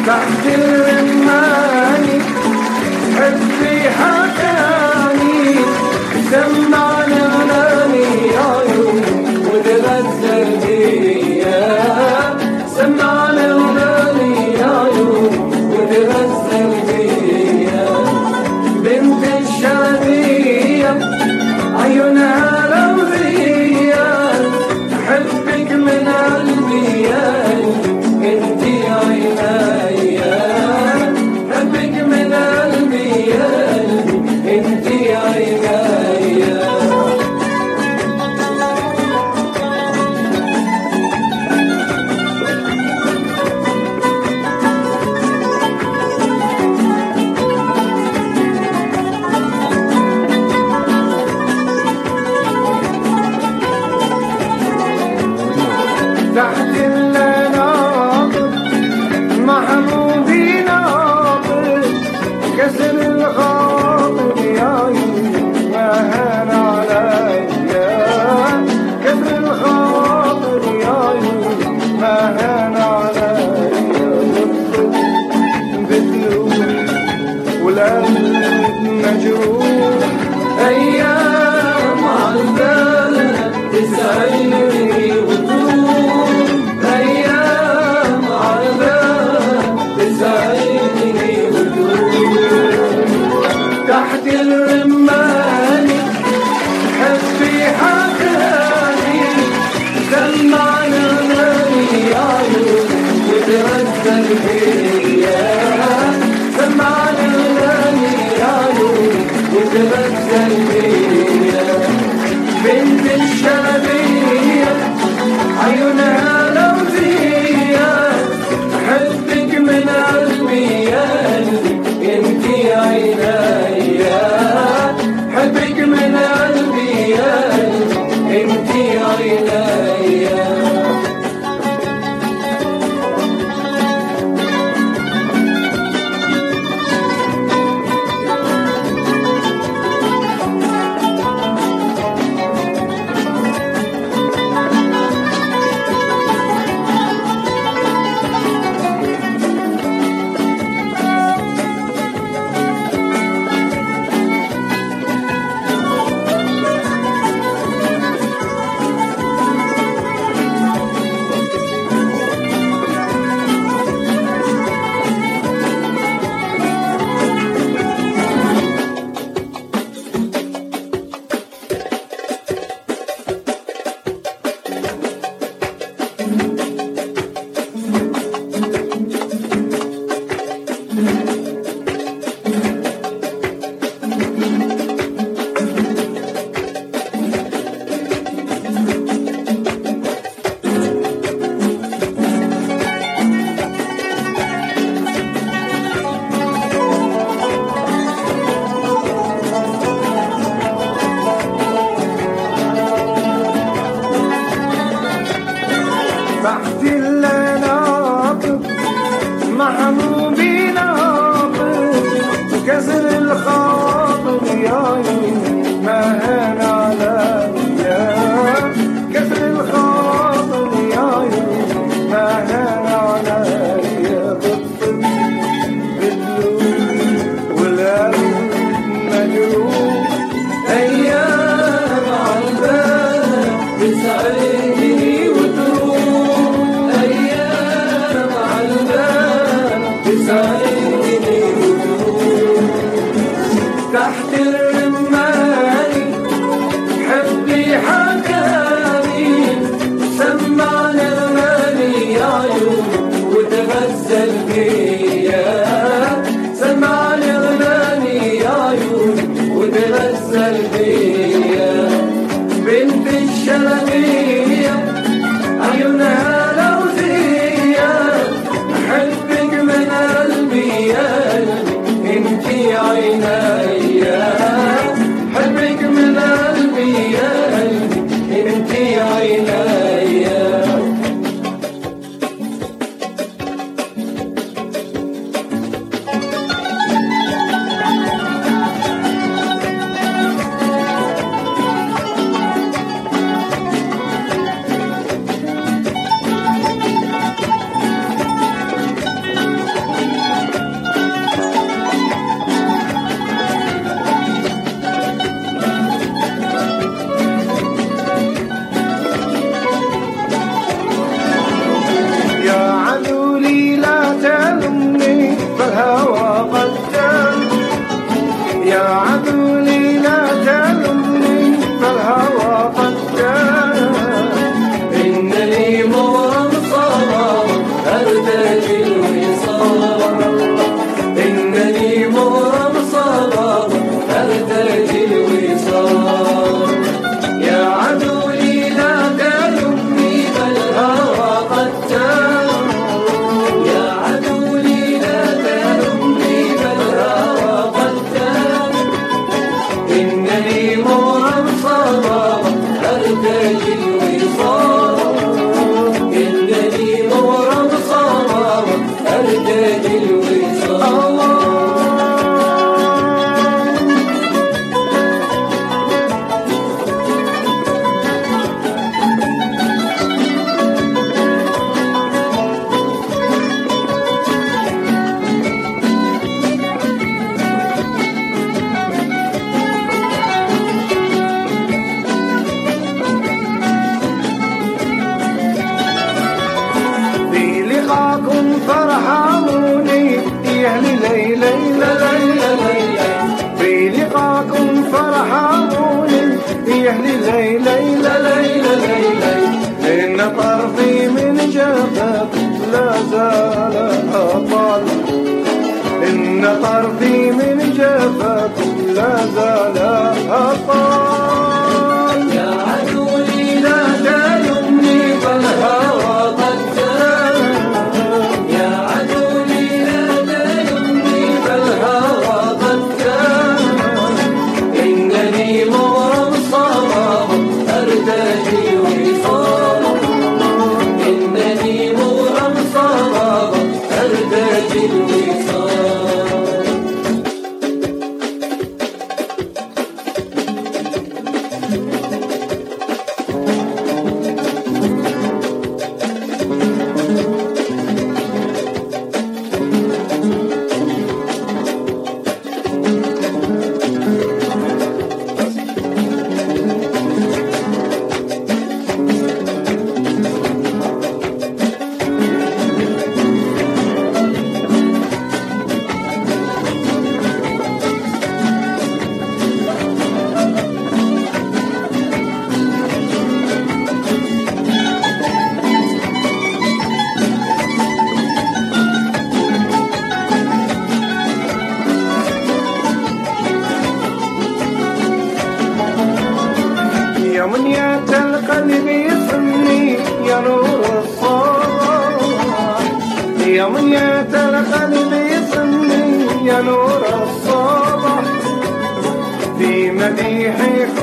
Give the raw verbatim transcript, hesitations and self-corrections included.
تحت الرماني حبي حكاني سمعني غناني يا عيون وتغزل بيا سمعني غناني يا عيون وتغزل بيا بنت الشعبية عيونها روضية أحبك من قلبي يا قلبي انتي عينيا أحبك من قلبي يا قلبي انتي عينيا تحت الناطر محمودي ناطر كسر الخاطر يا عيون ما هان عليا كسر الخاطر يا عيون ما هان عليا بتلومي والقلب مجروح ايام عالبال تسعيني تحت الرماني حبي حكاني سمعني غناني يا عيون وتغزل بيا سمعني غناني يا عيون وتغزل بيا بنت الشبابية عيونها لوزية أحبك من قلبي يا قلبي انتي عينيا حبك من قلبي يا قلبي انتي عينيا تحت الناطر محمودي ناطر كسر الخاطر يا عيون ما هان عليا كسر الخاطر يا عيون ما هان عليا بالطب باللون والقلب مجروح ايام عالبال تسعدني تسعدني وتروح يوم يتلقى بيصني يا نور الصبح في مديحك